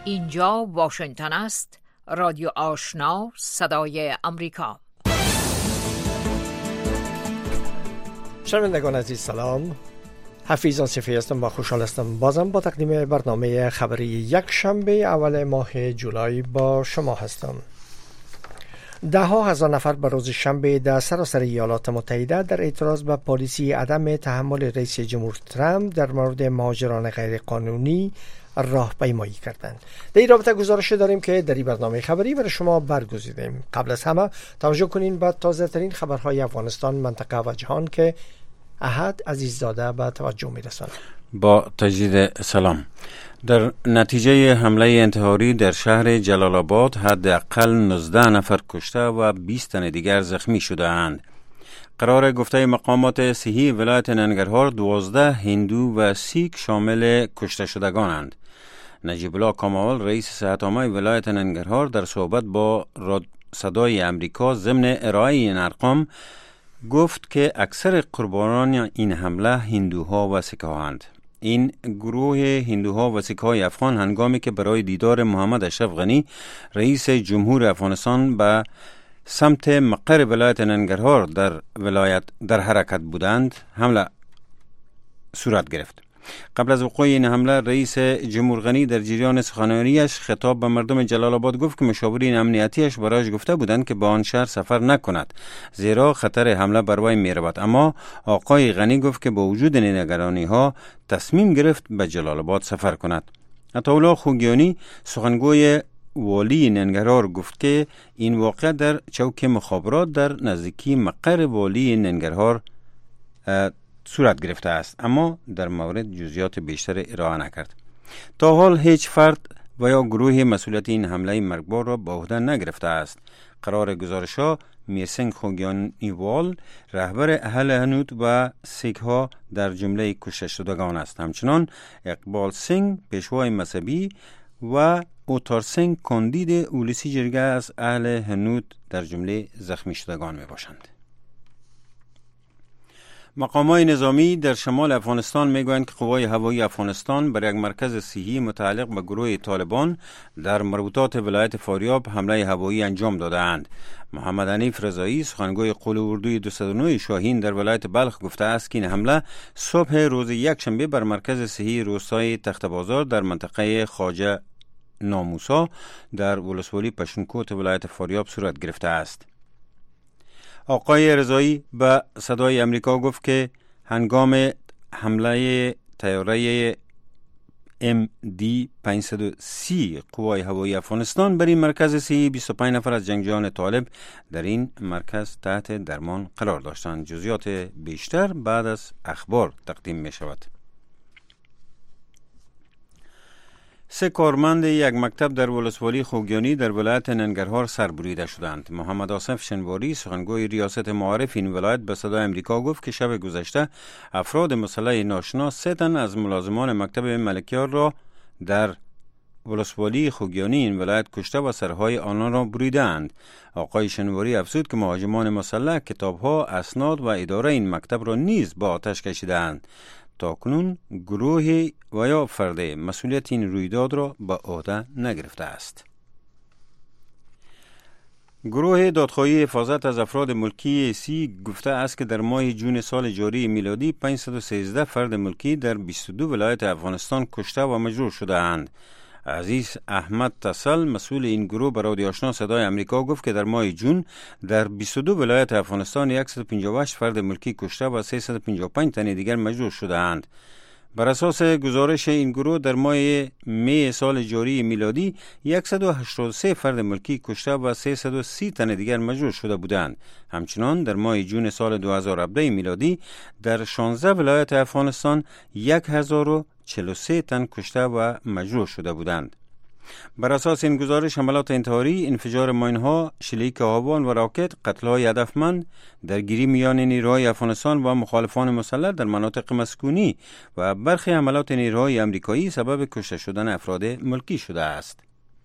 اینجا واشنگتن است. رادیو آشنا، صدای امریکا. شنوندگان عزیز سلام. حفیظ آصفی هستم و خوشحال هستم بازم با تقدیم برنامه خبری یک شنبه اول ماه جولای با شما هستم. ده ها هزار نفر به روز شنبه در سراسر ایالات متحده در اعتراض به پالیسی عدم تحمل رئیس جمهور ترامپ در مورد مهاجران غیر قانونی راهپیمایی کردند. در این رابطه گزارش داریم که در این برنامه خبری برای شما برگزیدیم. قبل از همه توجه کنین به تازه ترین خبرهای افغانستان، منطقه و جهان که احد عزیززاده به توجه می‌رساند. با تجدید سلام. در نتیجه حمله انتحاری در شهر جلال آباد حداقل 19 نفر کشته و 20 تن دیگر زخمی شده اند. قرار گفته مقامات صحی ولایت ننگرهار 12 هندو و سیک شامل کشته شدگانند. نجیب الله کامال رئیس صحت عامه ولایت ننگرهار در صحبت با صدای امریکا ضمن ارائه این ارقام گفت که اکثر قربانان این حمله هندوها و سیک‌هاند. این گروه هندوها و سیک‌های افغان هنگامی که برای دیدار محمد اشرف غنی رئیس جمهور افغانستان به سمت مقر ولایت ننگرهار در حرکت بودند حمله صورت گرفت. قبل از وقوع این حمله رئیس جمهور غنی در جریان سخنرانیش خطاب به مردم جلال آباد گفت که مشاورین امنیتیش برایش گفته بودند که به آن شهر سفر نکند زیرا خطر حمله بر وی می‌رود، اما آقای غنی گفت که با وجود نگرانی‌ها تصمیم گرفت به جلال آباد سفر کند. عطاالله خوگیانی سخنگوی والی ننگرهار گفت که این واقعه در چوک مخابرات در نزدیکی مقر والی ننگرهار صورت گرفته است، اما در مورد جزئیات بیشتر ارائه نکرد. تا حال هیچ فرد و یا گروه مسئولیت این حمله مرگبار را به عهده نگرفته است. قرار گزارش‌ها میرسنگ خوگیانیوال رهبر اهل هنود و سیک ها در جمله کشته شدگان است. همچنان اقبال سنگ پیشوای مذهبی و اوتار سنگ کاندید اولسی جرگه از اهل هنود در جمله زخمی شدگان می باشند. مقامات نظامی در شمال افغانستان میگویند که قوای هوایی افغانستان بر یک مرکز صحی متعلق به گروه طالبان در مربوطات ولایت فاریاب حمله هوایی انجام داده‌اند. محمد حنیف رضایی سخنگوی قول اردوی 209 شاهین در ولایت بلخ گفته است که این حمله صبح روز یک شنبه بر مرکز صحی روستای تخت بازار در منطقه خواجه ناموسا در ولسوالی پشنکوت ولایت فاریاب صورت گرفته است. آقای رضایی به صدای امریکا گفت که هنگام حمله طیاره MD-530 قوای هوایی افغانستان بر این مرکز صحی 25 نفر از جنگجویان طالب در این مرکز تحت درمان قرار داشتند. جزئیات بیشتر بعد از اخبار تقدیم می شود. 3 کارمند یک مکتب در ولسوالی خوگیانی در ولایت ننگرهار سربریده شدند. محمد آصف شنواری سخنگوی ریاست معارف این ولایت به صدای امریکا گفت که شب گذشته افراد مسلح ناشناس 3 تن از ملازمان مکتب ملکیار را در ولسوالی خوگیانی این ولایت کشته و سرهای آنان را بریدند. آقای شنواری افزود که مهاجمان مسلح کتابها، اسناد و اداره این مکتب را نیز با آتش کشیدند. تاکنون گروه و یا فرد مسئولیت این رویداد را به عهده نگرفته است. گروه دادخواهی حفاظت از افراد ملکی سی گفته است که در ماه جون سال جاری میلادی 513 فرد ملکی در 22 ولایت افغانستان کشته و مجروح شده اند. عزیز احمد تصل مسئول این گروه به رادیو آشنا صدای امریکا گفت که در ماه جون در 22 ولایت افغانستان 158 فرد ملکی کشته و 355 تن دیگر مجروح شده اند. بر اساس گزارش این گروه در ماه می سال جاری میلادی 183 فرد ملکی کشته و 330 تن دیگر مجروح شده بودند. همچنان در ماه جون سال 2017 میلادی در 16 ولایت افغانستان 1043 تن کشته و مجروح شده بودند. بر اساس این گزارش حملات انتحاری، انفجار ماین‌ها، شلیک هاوان و راکت، قتل‌های هدفمند، درگیری میان نیروهای افغانستان و مخالفان مسلح در مناطق مسکونی و برخی حملات نیروهای امریکایی سبب کشته شدن افراد ملکی شده است.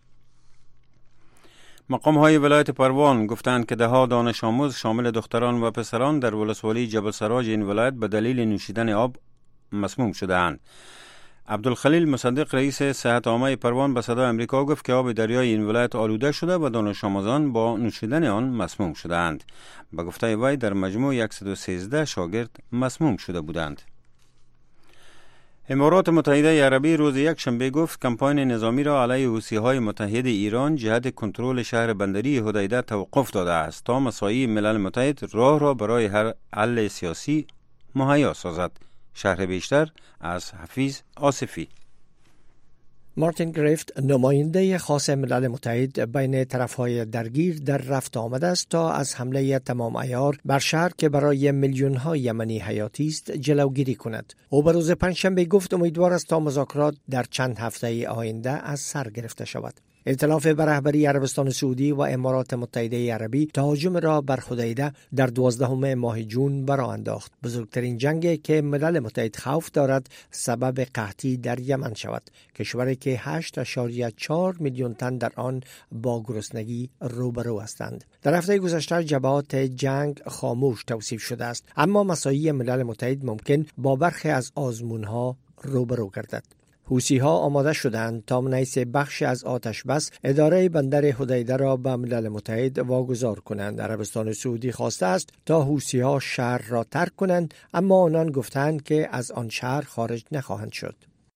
مقام‌های ولایت پروان گفتند که ده‌ها دانش آموز شامل دختران و پسران در ولسوالی جبل سراج این ولایت به دلیل نوشیدن آب مسموم شده‌اند. عبدالخلیل مصدق رئیس صحت عامه پروان به صدای امریکا گفت که آب دریای این ولایت آلوده شده و دانش آموزان با نوشیدن آن مسموم شدند. به گفته وی در مجموع 113 شاگرد مسموم شده بودند. امارات متحده عربی روز یک شنبه گفت کمپاین نظامی را علیه حوثی‌های متحد ایران جهت کنترل شهر بندری حدیده توقف داده است تا مساعی ملل متحد راه را برای هر حل سیاسی مهیا سازد. شرح بیشتر از حفیظ آصفی. مارتین گریفت نماینده خاص ملل متحد بین طرفهای درگیر در رفت آمده است تا از حمله تمام عیار بر شهر که برای میلیون‌ها یمنی حیاتی است جلوگیری کند. او به روز پنجشنبه گفت امیدوار است تا مذاکرات در چند هفته آینده از سر گرفته شود. ائتلاف به رهبری عربستان سعودی و امارات متحده عربی تهاجم را بر حدیده در 12 ماه جون برآ انداخت. بزرگترین جنگ که ملل متحد خوف دارد سبب قحطی در یمن شود، کشوری که 8.4 میلیون تن در آن با گرسنگی روبرو هستند. در هفته گذشته جبهات جنگ خاموش توصیف شده است، اما مساعی ملل متحد ممکن با برخی از آزمونها روبرو گردد. حوثی‌ها آماده شدند تا منعیس بخش از آتش بس اداره بندر حدیده را به ملل متحد واگذار کنند. عربستان سعودی خواسته است تا حوثی‌ها شهر را ترک کنند، اما آنان گفتند که از آن شهر خارج نخواهند شد.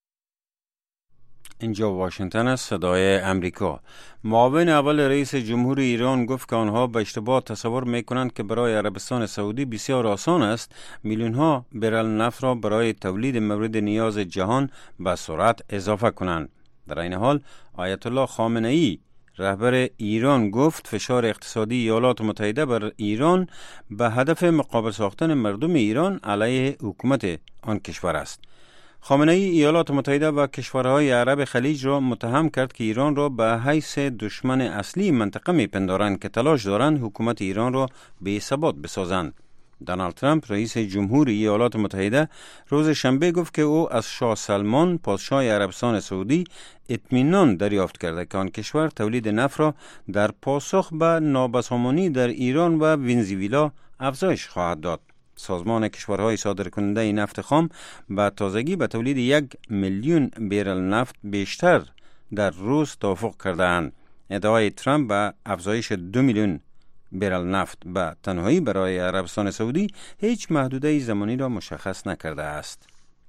اینجا واشنگتن است، صدای امریکا. معاون اول رئیس جمهور ایران گفت که آنها به اشتباه تصور میکنند که برای عربستان سعودی بسیار آسان است میلیون‌ها برل نفت را برای تولید مورد نیاز جهان به سرعت اضافه کنند. در این حال آیت الله خامنه ای رهبر ایران گفت فشار اقتصادی ایالات متحده بر ایران به هدف مقابل ساختن مردم ایران علیه حکومت آن کشور است. خامنه ای ایالات متحده و کشورهای عرب خلیج را متهم کرد که ایران را به حیث دشمن اصلی منطقه می‌پندارند که تلاش دارند حکومت ایران را بی‌ثبات بسازند. دونالد ترامپ رئیس جمهور ایالات متحده روز شنبه گفت که او از شاه سلمان پادشاه عربستان سعودی اطمینان دریافت کرده که آن کشور تولید نفت را در پاسخ به نابسامانی در ایران و ونزوئلا افزایش خواهد داد. سازمان کشورهای صادرکننده نفت خام به تازگی به تولید 1 میلیون برل نفت بیشتر در روز توافق کرده‌اند. ادعای ترامپ به افزایش 2 میلیون برل نفت به تنهایی برای عربستان سعودی هیچ محدوده زمانی را مشخص نکرده است.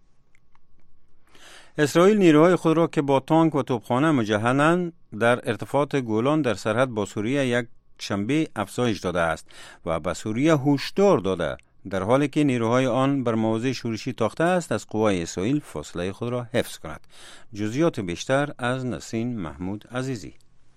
اسرائیل نیروهای خود را که با تانک و توپخانه مجهزند در ارتفاعات گولان در سرحد با سوریه یک شنبه افزایش داده است و به سوریه هشدار داده در حالی که نیروهای آن بر مواضع شورشی تاخته است از قوای اسرائیل فاصله خود را حفظ کند. جزئیات بیشتر از نسرین محمود عزیزی.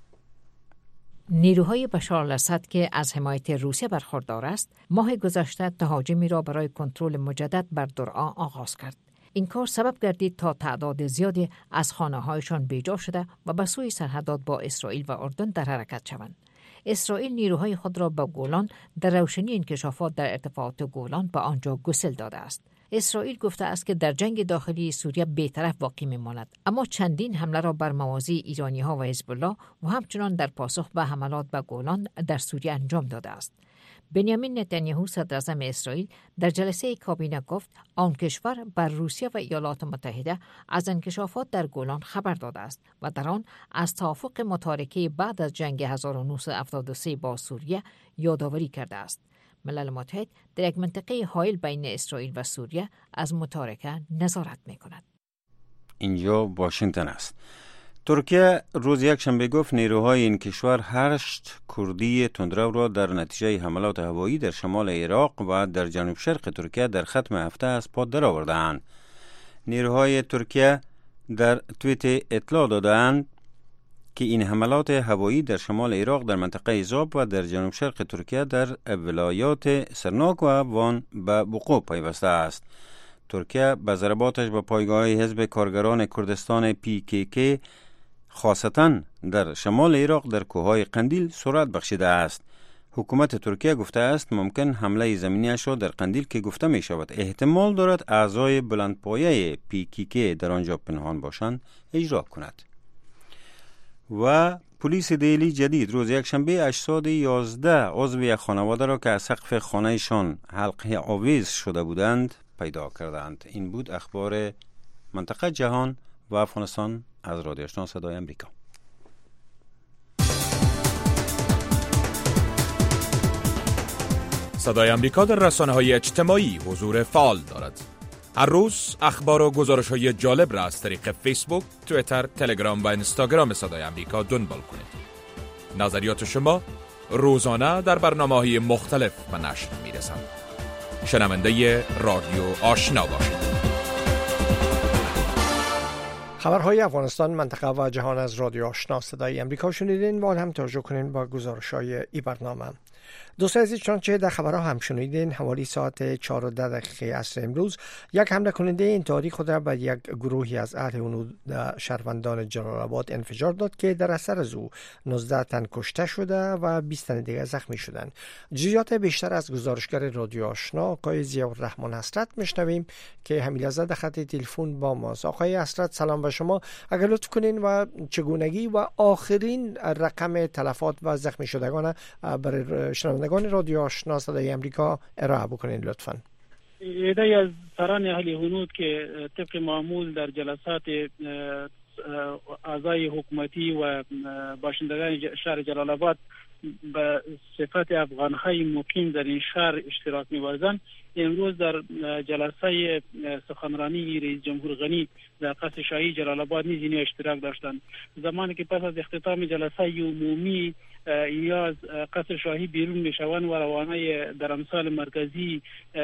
نیروهای بشار الاسد که از حمایت روسیه برخوردار است، ماه گذشته تهاجمی را برای کنترل مجدد بر درعا آغاز کرد. این کار سبب گردید تا تعداد زیادی از خانه‌هایشان بیجا شده و به سوی سرحدات با اسرائیل و اردن در حرکت شوند. اسرائیل نیروهای خود را به گولان در روشنی انکشافات در ارتفاعات گولان به آنجا گسیل داده است. اسرائیل گفته است که در جنگ داخلی سوریه بی‌طرف باقی می‌ماند، اما چندین حمله را بر مواضع ایرانی‌ها و حزب الله و همچنان در پاسخ به حملات به گولان در سوریه انجام داده است. بنیامین نتانیاهو صدراعظم اسرائیل در جلسه کابینه گفت آن کشور بر روسیه و ایالات متحده از انکشافات در گولان خبر داده است و در آن از توافق متارکه بعد از جنگ 1973 با سوریه یادآوری کرده است. ملل متحد در یک منطقه حائل بین اسرائیل و سوریه از متارکه نظارت می‌کند. اینجا واشنگتن است. ترکیه روز یک شنبه گفت نیروهای این کشور 8 کردی تندرو را در نتیجه حملات هوایی در شمال عراق و در جنوب شرق ترکیه در ختم هفته از پا درآورده‌اند. نیروهای ترکیه در توییت اطلاع دادند که این حملات هوایی در شمال عراق در منطقه زاب و در جنوب شرق ترکیه در ولایات سرناک و وان به وقوع پیوسته است. ترکیه به ضرباتش به پایگاه حزب کارگران کردستان PKK خاصتاً در شمال عراق در کوههای قندیل سرعت بخشیده است. حکومت ترکیه گفته است ممکن حمله زمینیش را در قندیل که گفته می شود احتمال دارد اعضای بلندپایه PKK در آنجا پنهان باشند اجرا کند. و پلیس دهلی جدید روز یک شنبه اجساد 11 عضو یک خانواده را که از سقف خانهشان حلقه آویز شده بودند پیدا کردند. این بود اخبار منطقه جهان و افغانستان از رادیو آشنا صدای امریکا. صدای امریکا در رسانه‌های اجتماعی حضور فعال دارد. هر روز اخبار و گزارش‌های جالب را از طریق فیسبوک، توییتر، تلگرام و اینستاگرام صدای امریکا دنبال کنید. نظریات شما روزانه در برنامه‌های مختلف به نشر می‌رسند. شنونده رادیو آشنا باشید. خبرهای افغانستان، منطقه و جهان از رادیو آشنا صدای امریکا شنیدین و هم توجه کنین با گزارش‌های این برنامه. دوستان عزیز، چنانچه در خبرها هم شنیدین، حوالی ساعت 4:10 عصر امروز یک حمله کننده انتحاری خود را به یک گروهی از اهل هنود شهروندان جلال آباد انفجار داد که در اثر از او 19 تن کشته شده و 20 تن دیگر زخمی شدند. جزئیات بیشتر از گزارشگر رادیو آشنا آقای ضیاءالرحمن حسرت میشنویم که همین لحظه در خط تلفن با ماست. آقای حسرت، سلام به شما. اگر لطف کنین و چگونگی و آخرین رقم تلفات و زخمی شدگان برای شنوندگان رادیو آشنا صدای امریکا ارائه بکنین لطفاً. ایده از سران اهل هنود که طبق معمول در جلسات اعضای حکومتی و باشندگان شهر جلال آباد به صفت افغان‌های مقیم در این شهر اشتراک می‌ورزند، امروز در جلسه سخنرانی رئیس جمهور غنی در قصر شاهی جلال آباد نیز اشتراک داشتند. زمانی که پس از اختتام جلسه عمومی یا از قصر شاهی بیرون میشوند و روانه در امثال مرکزی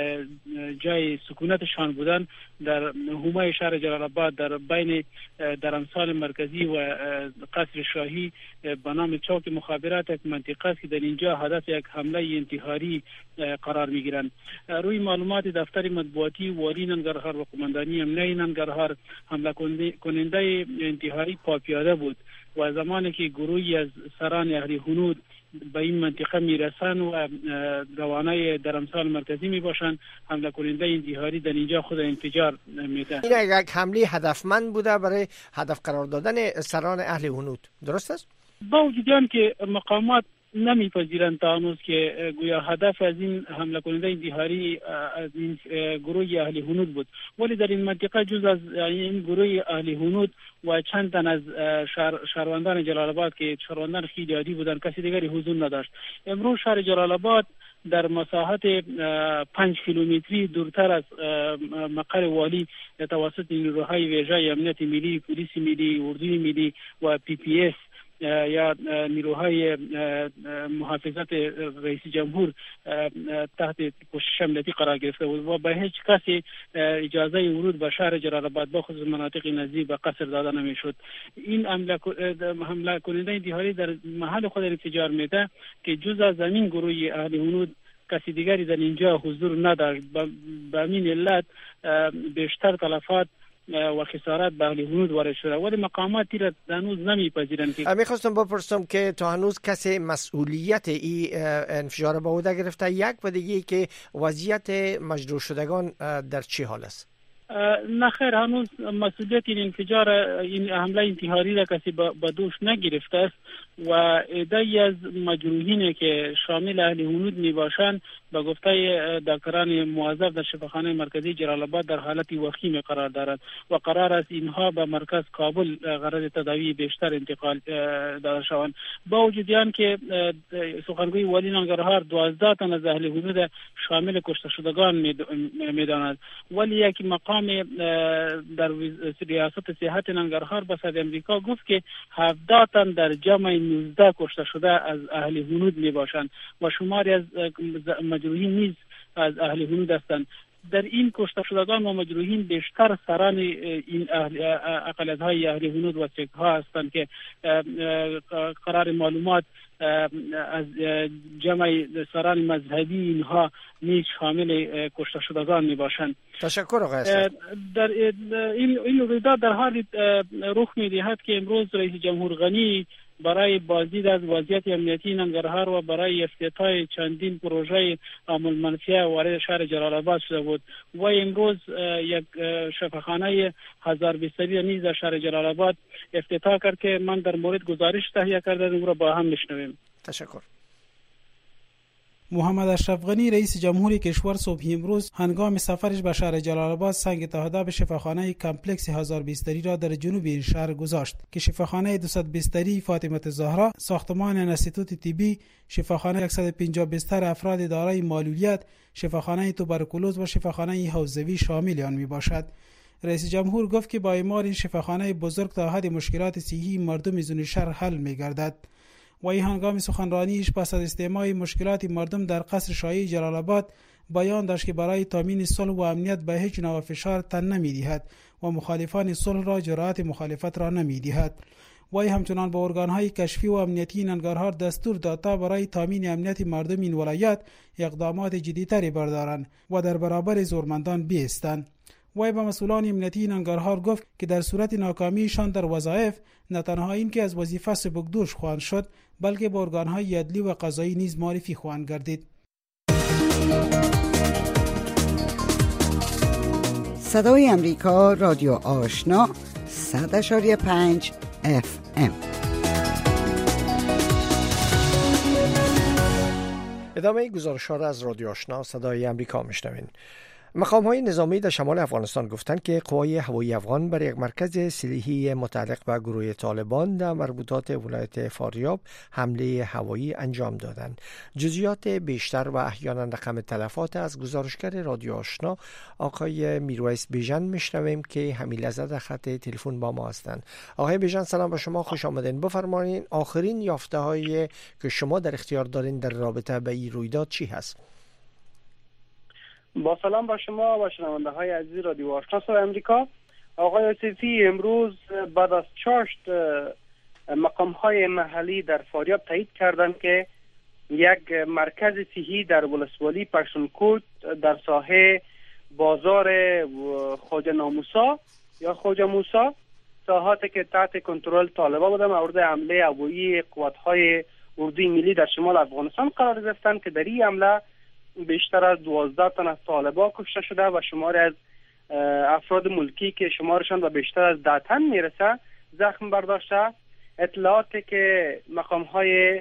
جای سکونتشان بودند، در حومه شهر جلال آباد در بین در امثال مرکزی و قصر شاهی به نام چوک مخابرات یک منطقه است که در اینجا هدف یک حمله انتحاری قرار میگیرند. روی معلومات دفتر مطبوعاتی والی ننگرهار و قماندانی امنیه ننگرهار، حمله کننده انتحاری پاپیاده بود و زمانی که گروهی از سران اهل هنود به این منطقه میرسن و روانه در امثال مرکزی میباشند، حمله کننده انتحاری در اینجا خود انفجار میده. این یک حمله هدفمند بوده برای هدف قرار دادن سران اهل هنود، درست است؟ با وجود آن که مقامات نمیپذیرند تا هنوز که گویا هدف از این حمله کننده انتحاری از این گروه اهل هنود بود، ولی در این منطقه جز از این گروه اهل هنود و چند تن از شهروندان جلال آباد که شهروندان خیلی عادی بودند کسی دیگری حضور نداشت. امروز شهر جلال آباد در مساحت 5 کیلومتری دورتر از مقر والی توسط نیروهای ویژه امنیت ملی، پلیس ملی، اردوی ملی و PPS یا نیروهای محافظت رئیس جمهور تحت پوشش امنیتی قرار گرفته بود و به هیچ کسی اجازه ورود به شهر جلال آباد با خصوص مناطق نزدیک به قصر داده نمیشد. این حمله کننده انتحاری در محل خود انفجار میده که جز از زمین گروه اهل هنود کسی دیگری در اینجا حضور نداشت. به همین علت بیشتر تلفات و خسارات به اهل هنود وارد شده، ولی مقاماتی را هنوز نمیپذیرند. میخواستم بپرسم که تا هنوز کسی مسئولیت این انفجار به عهده گرفته، یک و دیگه که وضعیت مجروح شدگان در چی حال است؟ نه خیر، هنوز مسئولیت این انفجار، این حمله انتحاری را کسی به دوش نگرفته است و عده‌ای از مجروحین که شامل اهل هنود می باشند به گفته دکتران موظف در شفاخانه مرکزی جلال آباد در حالت وخیم قرار دارند و قرار است اینها به مرکز کابل غرض تداوی بیشتر انتقال داده شوند. با وجود آن که سخنگوی والی ننگرهار 12 تن از اهل هنود شامل کشته شدگان می‌داند، ولی یک مقام در ریاست صحت ننگرهار به صدای امریکا گفت که 17 تن در جمع 19 کشته شده از اهل هنود میباشند و شماری از مجروحین نیز از اهل هنود هستند. در این کشته شدگان و مجروحین بیشتر سران این اقلیت‌های اهل هنود و سک‌ها هستند که قرار معلومات از جمع سران مذهبی اینها نیز شامل کشته شدگان میباشند. تشکر آقای حسن. در این رویداد در حال رخ می‌دهد که امروز رئیس جمهور غنی برای بازدید از وضعیت امنیتی ننگرهار و برای افتتاح چندین پروژه عامل منفیه وارد شهر جلال آباد شده بود و امروز یک شفاخانه 1000 بستری نیز در شهر جلال آباد افتتاح کرد که من در مورد گزارش تهیه کردم، او را با هم میشنویم. تشکر. محمد اشرف غنی رئیس جمهوری کشور صبح امروز هنگام سفرش به شهر جلال آباد سنگ تهداب شفاخانه کمپلکس 1000 بستری را در جنوب این شهر گذاشت که شفاخانه 200 بستری فاطمه الزهرا، ساختمان انستیتوت طبی، شفاخانه 150 بستر افراد دارای معلولیت، شفاخانه توبرکولوز و شفاخانه حوزوی شامل آن میباشد. رئیس جمهور گفت که با اعمار این شفاخانه بزرگ تا حد مشکلات صحی مردم زون شهر حل می‌گردد. و این هنگام سخنرانیش پس از استماع مشکلات مردم در قصر شاهی جلال آباد بیان داشت که برای تامین صلح و امنیت به هیچ نوع فشار تن نمی‌دهد و مخالفان صلح را جرأت مخالفت را نمی‌دهد. و همچنان به ارگان‌های کشفی و امنیتی ننگرهار دستور داد تا برای تامین امنیت مردم این ولایت اقدامات جدی‌تری بردارند و در برابر زورمندان بایستند. وی به مسئولان امنیتی ننگرهار گفت که در صورت ناکامیشان در وظایف نه تنها این که از وظیفه سبکدوش خواهند شد بلکه به ارگان‌های عدلی و قضایی نیز معرفی خواهند گردید. صدای امریکا رادیو آشنا 100.5 FM. ادامه گزارش‌ها را از رادیو آشنا صدای امریکا میشنوین. مقام‌های نظامی در شمال افغانستان گفتند که قوای هوایی افغان بر یک مرکز سلیحی متعلق به گروه طالبان در مربوطات ولایت فاریاب حمله هوایی انجام دادند. جزئیات بیشتر و احیانا رقم تلفات از گزارشگر رادیو آشنا آقای میرویس بیژن میشنویم که همین لحظه در خط تلفن با ما هستند. آقای بیژن سلام به شما، خوش آمدین. بفرمایید آخرین یافته‌هایی که شما در اختیار دارین در رابطه با این رویداد چی هست؟ با سلام با شما و شنونده های عزیز رادیو آشنا صدای امریکا. آقای آصفی امروز بعد از چاشت مقام های محلی در فاریاب تایید کردند که یک مرکز صحی در ولسوالی پشتونکوت در ساحه بازار خواجه ناموسا یا خواجه موسی، ساحاتی که تحت کنترل طالبان بودن، مورد حمله هوایی قوات‌های اردوی ملی در شمال افغانستان قرار گرفتند که در این حمله بیشتر از 12 تن از طالبان کشته شده و شمار از افراد ملکی که شمارشان به بیشتر از 10 تن میرسه زخم برداشته. اطلاعاتی که مقام‌های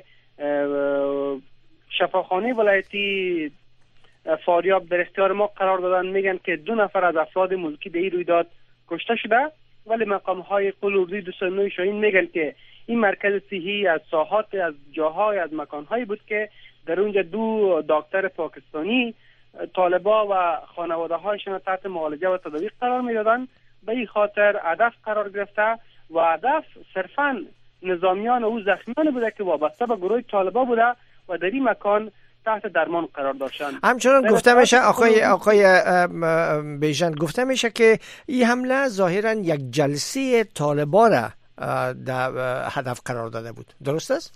شفاخانه ولایتی فاریاب در اختیار ما قرار دادن میگن که 2 نفر از افراد ملکی در این رویداد کشته شده، ولی مقام‌های قل اردوی 209 شاهین میگن که این مرکز صحی از ساحات از جاهای از مکان‌هایی بود که در اونجا 2 دکتر پاکستانی طالبا و خانواده هایشان تحت معالجه و تداوی قرار میدادن. به این خاطر هدف قرار گرفته و هدف صرفا نظامیان و زخمیان بوده که وابسته به گروه طالبا بوده و در این مکان تحت درمان قرار داشتند. همچنان گفته میشه آقای بیژن، گفته میشه که این حمله ظاهرا یک جلسه طالبا را هدف قرار داده بود، درست است؟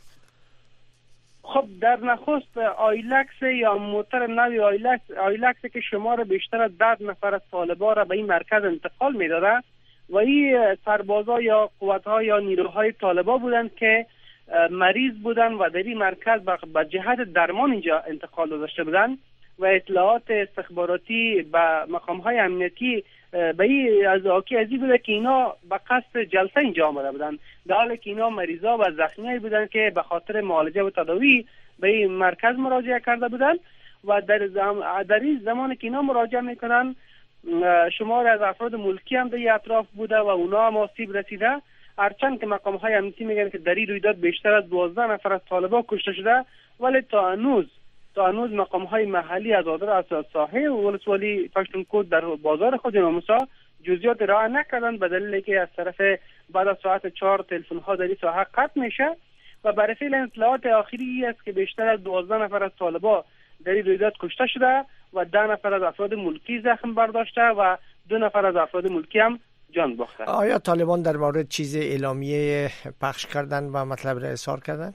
خب در نخست آیلکس یا موتر نوی آیلکس که شمار بیشتر از 10 نفر از طالبان را به این مرکز انتقال میداده و این سربازا یا قوت‌ها یا نیروهای طالبان بودند که مریض بودند و در این مرکز به جهت درمان اینجا انتقال داشته بودند و اطلاعات استخباراتی به مقام‌های امنیتی به این از این بوده که اینا به قصد جلسه اینجا آمده بودند، در حالی که اینا مریضا و زخمیایی بودند که به خاطر معالجه و تداوی به این مرکز مراجعه کرده بودند و در این زمانی که اینا مراجعه میکنن شمار از افراد ملکی هم در اطراف بوده و اونا هم آسیب رسیده، هرچند که مقام‌های امنیتی میگن که در این رویداد بیشتر از 12 نفر از طالبان کشته شده، ولی تا هنوز مقام‌های محلی از ساحه ولسوالی پشتونکوت در بازار خواجه ناموسی جزئیات ارائه نکردند به دلیل که از طرف بعد از ساعت 4 تلفن‌ها در این ساحه قطع میشه و برای فعل اطلاعات آخری است که بیشتر از 12 نفر از طالبان در این رویداد کشته شده و 10 نفر از افراد ملکی زخم برداشته و 2 نفر از افراد ملکی هم جان باخته. آیا طالبان در مورد چیز اعلامیه پخش کردن و مطلب را اظهار کردن؟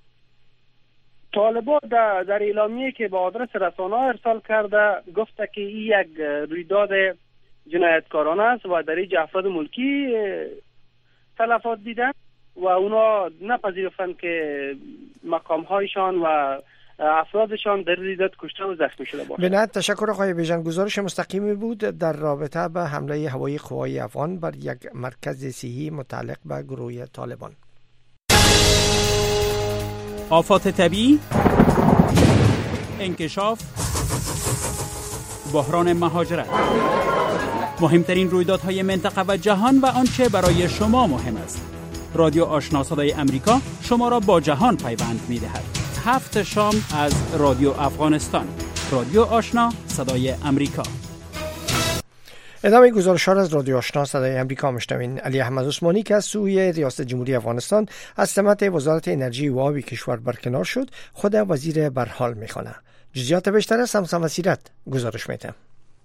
طالبان در اعلامیه که به آدرس رسانه‌ها ارسال کرده گفته که این یک رویداد جنایتکارانه است و در اینجا افراد ملکی تلفات دیدن و اونا نپذیرفتند که مقام‌هایشان و افرادشان در رویداد کشته و زخمی شده باشند. بنابراین تشکر آقای بیژن. گزارش مستقیمی بود در رابطه به حمله هوایی قوای افغان بر یک مرکز صحی متعلق به گروه طالبان. آفات طبیعی، انکشاف، بحران مهاجرت، مهمترین رویدادهای منطقه و جهان و آنچه برای شما مهم است. رادیو آشنا صدای امریکا شما را با جهان پیوند می‌دهد. 7 شام از رادیو افغانستان. رادیو آشنا صدای امریکا. ادامه گزارشات از رادیو آشنا صدای امریکا میشنوین. علی احمد عثمانی که از سوی ریاست جمهوری افغانستان از سمت وزارت انرژی و آب کشور برکنار شد، خود وزیر برحال میخوانه. جزئیات بیشتر از سمسم وسیرت گزارش میده.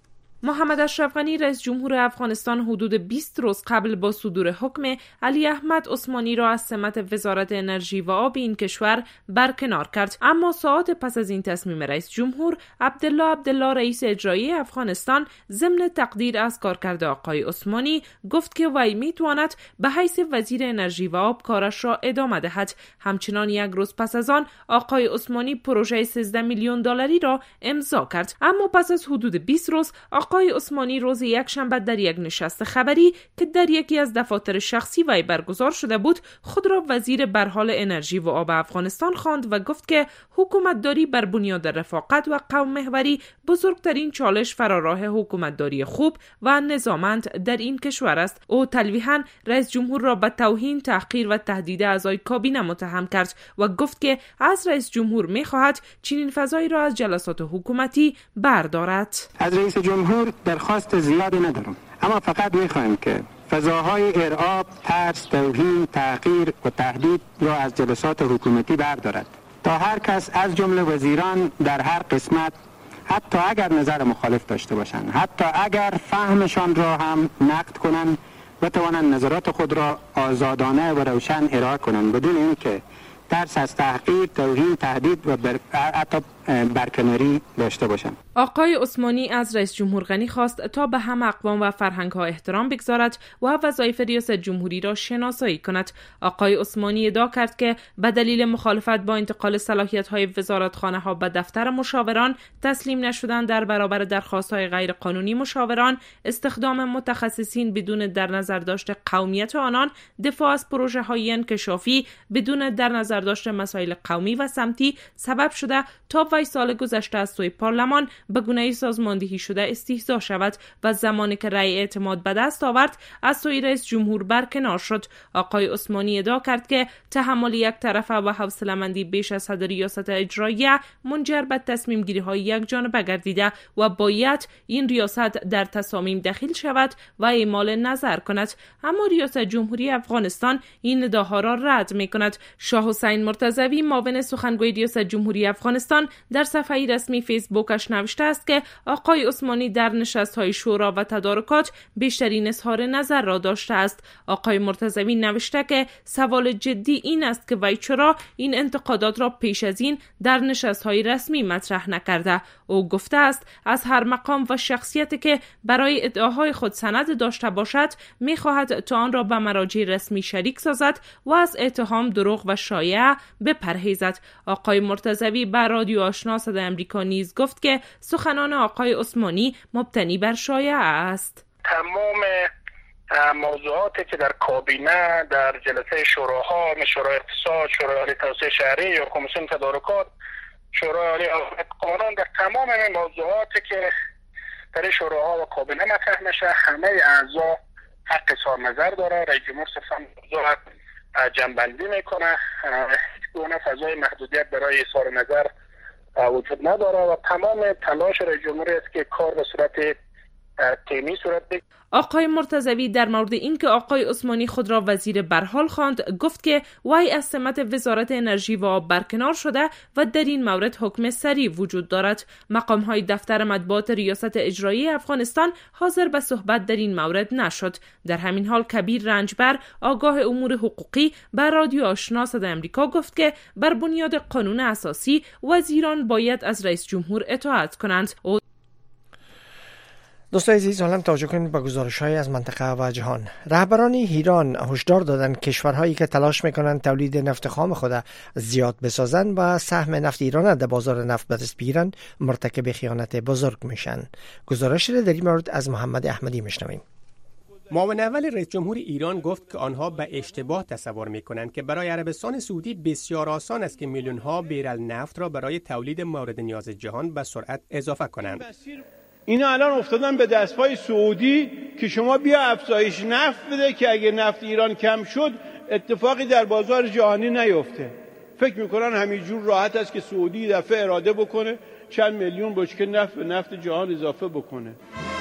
محمد اشرف غنی رئیس جمهور افغانستان حدود 20 روز قبل با صدور حکم علی احمد عثمانی را از سمت وزارت انرژی و آب این کشور برکنار کرد. اما ساعات پس از این تصمیم رئیس جمهور، عبدالله رئیس اجرایی افغانستان ضمن تقدیر از کارکرد آقای عثمانی گفت که وی میتواند به حیث وزیر انرژی و آب کارش را ادامه دهد. همچنان یک روز پس از آن آقای عثمانی پروژه 13 میلیون دلاری را امضا کرد. اما پس از حدود 20 روز آقای عثمانی روز یکشنبه در یک نشست خبری که در یکی از دفاتر شخصی وی برگزار شده بود، خود را وزیر برحال انرژی و آب افغانستان خواند و گفت که حکومتداری بر بنیاد رفاقت و قوم محوری بزرگترین چالش فراراه حکومتداری خوب و نظاممند در این کشور است. او تلویحاً رئیس جمهور را به توهین، تحقیر و تهدید اعضای کابینه متهم کرد و گفت که از رئیس جمهور می‌خواهد چنین فضایی را از جلسات حکومتی بردارد. از رئیس جمهور درخواست زیادی ندارم، اما فقط میخوایم که فضاهای ارعاب، ترس، توهین، تحقیر و تهدید را از جلسات حکومتی بردارد تا هر کس از جمله وزیران در هر قسمت، حتی اگر نظر مخالف داشته باشند، حتی اگر فهمشان را هم نقد کنند، بتوانند نظرات خود را آزادانه و روشن ارائه کنند بدون اینکه ترس از تحقیر، توهین، تهدید و حتی برکناری داشته باشند. آقای عثمانی از رئیس جمهور غنی خواست تا به هم اقوام و فرهنگ ها احترام بگذارد و وظایف ریاست جمهوری را شناسایی کند. آقای عثمانی ادعا کرد که به دلیل مخالفت با انتقال صلاحیت های وزارتخانه ها به دفتر مشاوران، تسلیم نشدن در برابر درخواست های غیر قانونی مشاوران، استخدام متخصصین بدون در نظر داشت قومیت آنان، دفاع از پروژه های انکشافی بدون در نظر داشت مسائل قومی و سمتی سبب شده تا وی سال گذشته از سوی پارلمان به گونه‌ای سازماندهی شده استهزا شود و زمانی که رأی اعتماد به دست آورد از سوی رئیس جمهور برکنار شد. آقای عثمانی ادعا کرد که تحمل یک طرفه و حوصله‌مندی بیش از حد ریاست اجراییه منجر به تصمیم گیری های یک جانبه گردیده و باید این ریاست در تصامیم دخیل شود و اعمال نظر کند. اما ریاست جمهوری افغانستان این ادعاها را رد می‌کند. شاه حسین مرتضوی معاون سخنگوی ریاست جمهوری افغانستان در صفحه رسمی فیسبوکش نوشته است که آقای عثمانی در نشست‌های شورا و تدارکات بیشترین اظهار نظر را داشته است. آقای مرتضوی نوشته که سوال جدی این است که وی چرا این انتقادات را پیش از این در نشست‌های رسمی مطرح نکرده. او گفته است از هر مقام و شخصیتی که برای ادعاهای خود سند داشته باشد می‌خواهد تا آن را به مراجع رسمی شریک سازد و از اتهام، دروغ و شایعه بپرهیزد. آقای مرتضوی بر رادیو آشنا صدای امریکا نیز گفت که سخنان آقای عثمانی مبتنی بر شایعه است. تمام موضوعاتی که در کابینه، در جلسه شوراها، شورای اقتصاد، شورای عالی توسعه شهری یا کمیسیون تدارکات، شورای عالی قانون، در تمام این موضوعاتی که در شوراها و کابینه مطرح میشه، همه اعضا حق اظهار نظر داره. رئیس جمهور صرفا موضوعات جنبندی میکنه، هیچ گونه فضای محدودیت برای اظهار نظر وجود نداره و تمام تلاش رئیس جمهوری است که کار به صورت تیمی صورت بگیرد. آقای مرتضوی در مورد اینکه آقای عثمانی خود را وزیر برحال خواند گفت که وی از سمت وزارت انرژی و آب برکنار شده و در این مورد حکم سریع وجود دارد. مقام‌های دفتر مطبوعات ریاست اجرایی افغانستان حاضر به صحبت در این مورد نشد. در همین حال کبیر رنجبر، آگاه امور حقوقی، بر رادیو آشنا صدای امریکا گفت که بر بنیاد قانون اساسی وزیران باید از رئیس جمهور اطاعت کنند. دوستان عزیز، حالا توجه کنید به گزارش‌های از منطقه و جهان. رهبران ایران هشدار دادند کشورهایی که تلاش می‌کنند تولید نفت خام خود زیاد بسازند و سهم نفت ایران در بازار نفت به دست بگیرند مرتکب خیانت بزرگ میشن. گزارش را در این مورد از محمد احمدی میشنویم. معاون اول رئیس جمهور ایران گفت که آنها به اشتباه تصور می‌کنند که برای عربستان سعودی بسیار آسان است که میلیون‌ها بیرل نفت را برای تولید مورد نیاز جهان به سرعت اضافه کنند. اینا الان افتادن به دستپای سعودی که شما بیا افزایش نفت بده که اگه نفت ایران کم شد اتفاقی در بازار جهانی نیفته. فکر میکنن همینجور راحت است که سعودی دفعه اراده بکنه چند میلیون بشکه نفت به نفت جهان اضافه بکنه.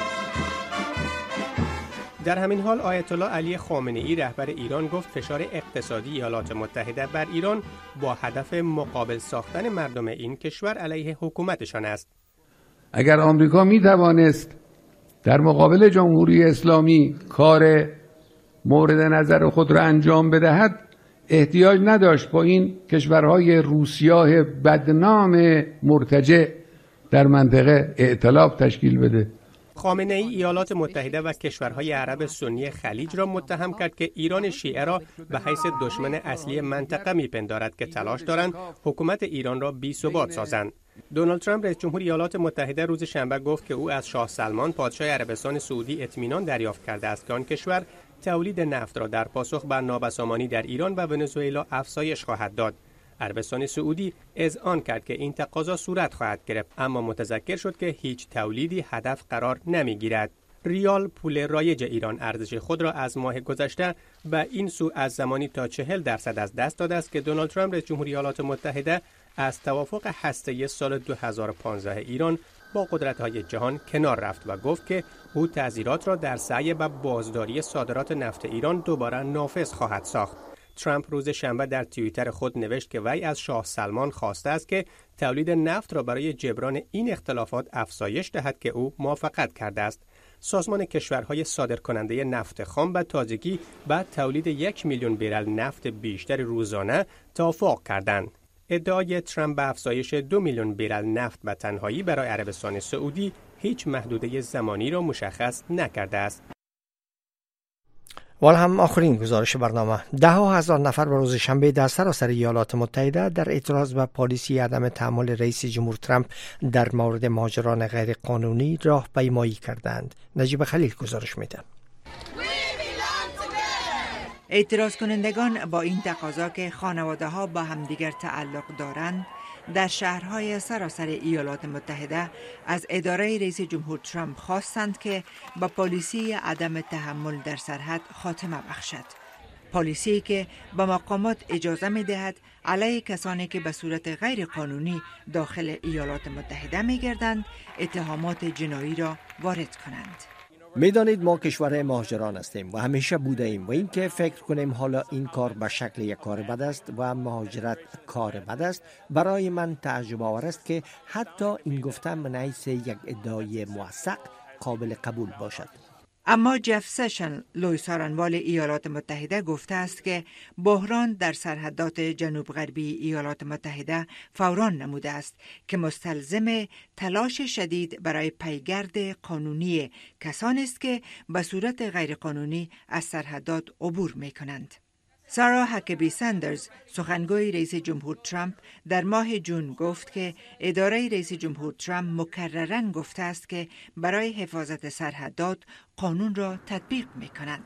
در همین حال آیت الله علی خامنه‌ای رهبر ایران گفت فشار اقتصادی ایالات متحده بر ایران با هدف مقابل ساختن مردم این کشور علیه حکومتشان است. اگر آمریکا می توانست در مقابل جمهوری اسلامی کار مورد نظر خود را انجام بدهد، احتیاج نداشت با این کشورهای روسیاه بدنام مرتجع در منطقه ائتلاف تشکیل بده. خامنه‌ای ایالات متحده و کشورهای عرب سنی خلیج را متهم کرد که ایران شیعه را به حیث دشمن اصلی منطقه میپندارد که تلاش دارند حکومت ایران را بی‌ثبات سازند. دونالد ترامپ رئیس جمهور ایالات متحده روز شنبه گفت که او از شاه سلمان پادشاه عربستان سعودی اطمینان دریافت کرده است که آن کشور تولید نفت را در پاسخ بر نابسامانی در ایران و ونزوئلا افزایش خواهد داد. عربستان سعودی اذعان کرد که این تقاضا صورت خواهد گرفت، اما متذکر شد که هیچ تولیدی هدف قرار نمیگیرد. ریال پول رایج ایران ارزش خود را از ماه گذشته به این سو از زمانی تا 40% از دست داده است که دونالد ترامپ رئیس جمهور ایالات متحده از توافق هسته‌ای سال 2015 ایران با قدرت‌های جهان کنار رفت و گفت که او تعزیرات را در سعی به بازداری صادرات نفت ایران دوباره نافذ خواهد ساخت. ترامپ روز شنبه در توییتر خود نوشت که وی از شاه سلمان خواسته است که تولید نفت را برای جبران این اختلافات افزایش دهد که او موافقت کرده است. سازمان کشورهای صادرکننده نفت خام به تازگی به تولید 1 میلیون بیرل نفت بیشتر روزانه توافق کردند. ادعای ترامپ به افزایش 2 میلیون بیرل نفت به تنهایی برای عربستان سعودی هیچ محدوده زمانی را مشخص نکرده است. وال هم آخرین گزارش برنامه. 10,000 نفر به روز شنبه در سراسر ایالات متحده در اعتراض به پالیسی عدم تحمل رئیس جمهور ترامپ در مورد مهاجران غیر قانونی راهپیمایی کردند. نجیب خلیل گزارش میده. اعتراض کنندگان با این تقاضا که خانواده ها با همدیگر تعلق دارند در شهرهای سراسر ایالات متحده از اداره رئیس جمهور ترامپ خواستند که با پالیسی عدم تحمل در سرحد خاتمه بخشد. پالیسی که به مقامات اجازه می دهد علیه کسانی که به صورت غیر قانونی داخل ایالات متحده می گردند اتهامات جنایی را وارد کنند. میدانید ما کشور مهاجران هستیم و همیشه بوده ایم و این که فکر کنیم حالا این کار به شکل یک کار بد است و مهاجرت کار بد است برای من تعجب آور است که حتی این گفتن به حیث یک ادعای موثق قابل قبول باشد. اما جف سشن لوی سارنوال ایالات متحده گفته است که بحران در سرحدات جنوب غربی ایالات متحده فوران نموده است که مستلزم تلاش شدید برای پیگرد قانونی کسانی است که به صورت غیرقانونی از سرحدات عبور می کنند. سارا هکبی سندرز سخنگوی رئیس جمهور ترامپ در ماه جون گفت که اداره رئیس جمهور ترامپ مکرراً گفته است که برای حفاظت سرحدات قانون را تطبیق می کنند.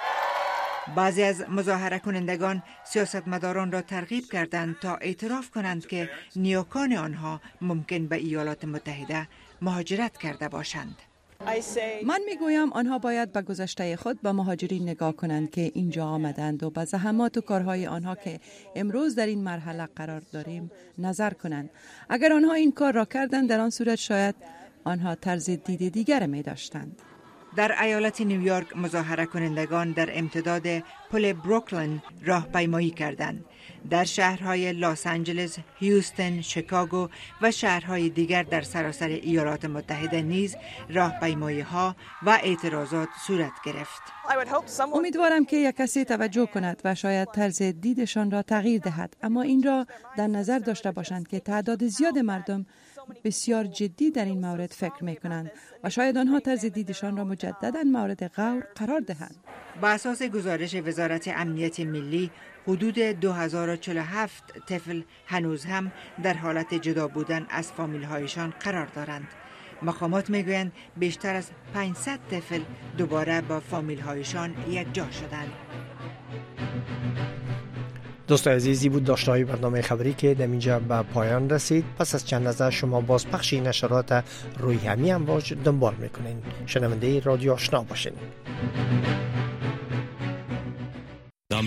بعضی از مظاهره کنندگان سیاستمداران را ترغیب کردند تا اعتراف کنند که نیاکان آنها ممکن به ایالات متحده مهاجرت کرده باشند. من میگویم آنها باید به گذشته خود به مهاجرین نگاه کنند که اینجا آمدند و به زحمات و کارهای آنها که امروز در این مرحله قرار داریم نظر کنند. اگر آنها این کار را کردند در آن صورت شاید آنها طرز دید دیگر می داشتند. در ایالت نیویورک مظاهره کنندگان در امتداد پل بروکلین راهپیمایی کردند. در شهرهای لس آنجلس، هیوستن، شیکاگو و شهرهای دیگر در سراسر ایالات متحده نیز راهپیمایی‌ها و اعتراضات صورت گرفت. امیدوارم که یک کسی توجه کند و شاید طرز دیدشان را تغییر دهد، اما این را در نظر داشته باشند که تعداد زیاد مردم بسیار جدی در این مورد فکر می کنند و شاید آنها طرز دیدشان را مجددا مورد غور قرار دهند. با اساس گزارش وزارت امنیت ملی، حدود 2047 طفل هنوز هم در حالت جدا بودن از فامیل‌هایشان قرار دارند. مقامات میگویند بیشتر از 500 طفل دوباره با فامیل هایشان یکجا شدند. دوستان عزیزی بود داشته‌های برنامه خبری که در اینجا به پایان رسید. پس از چند لحظه شما باز پخش نشرات روی همین امواج دنبال میکنین. شنونده رادیو آشنا باشین.